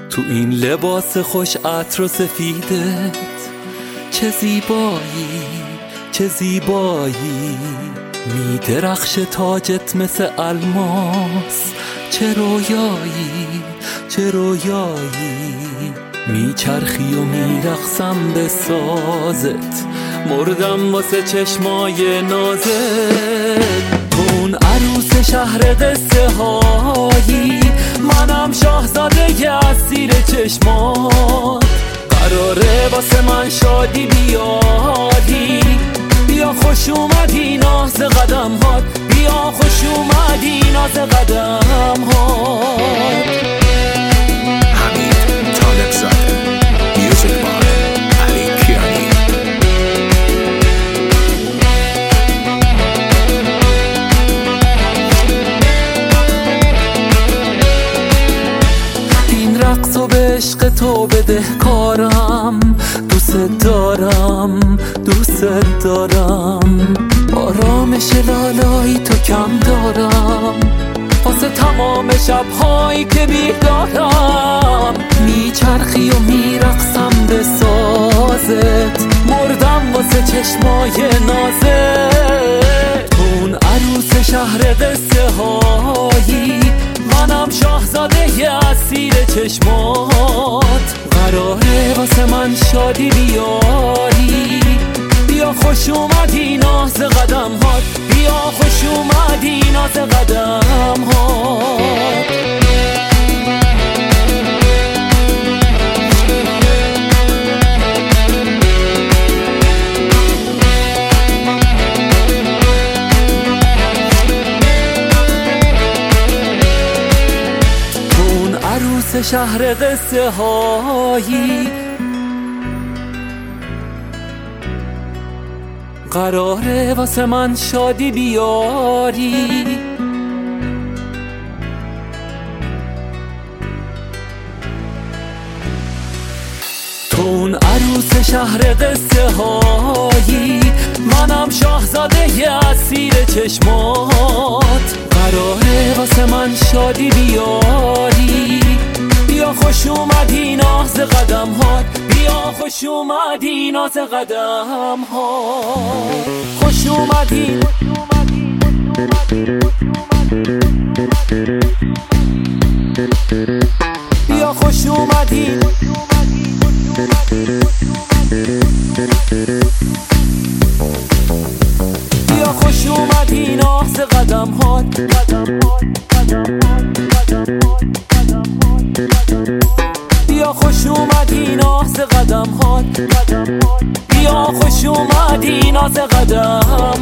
تو این لباس خوش عطر و سفیدت چه زیبایی، چه زیبایی، می درخش تاجت مثل الماس، چه رویایی، چه رویایی، می چرخی و می رقصم به سازت، مردم واسه چشمای نازت. تو اون عروس شهر قصه هایی، منم شاهزاده اسیر چشمات، قراره واسه من شادی بیاری، بیا خوش اومدی ناز قدم هات، بیا خوش اومدی ناز قدم هات. حمید طالب زاده، میوزیک بای علی کیانی. این رقص و به عشق تو بدهکارم، دوست دارم، دوست دارم، آرامش لالایی تو کم دارم، واسه تمام شبهایی که بیدارم، میچرخی و میرقصم به سازت، مردم واسه چشمای نازت. تو اون عروس شهر قصه هایی، منم شاهزاده اسیر چشمات، قراره واسه من شادی بیاری، بیا خوش اومدی ناز قدم هات، بیا خوش اومدی ناز قدم هات. عروس شهر قصه هایی، قراره واسه من شادی بیاری، تو اون عروس شهر قصه هایی، منم شاهزاده اسیر چشمات، قراره واسه من شادی بیاری، بیا خوش اومدی ناز قدم هات، بیا خوش اومدی ناز قدم هات، خوش اومدی، بیا خوش اومدی، بیا خوش اومدی ناز قدم هات، بیا خوش اومدی ناز قدم هات، بیا خوش اومدی ناز قدم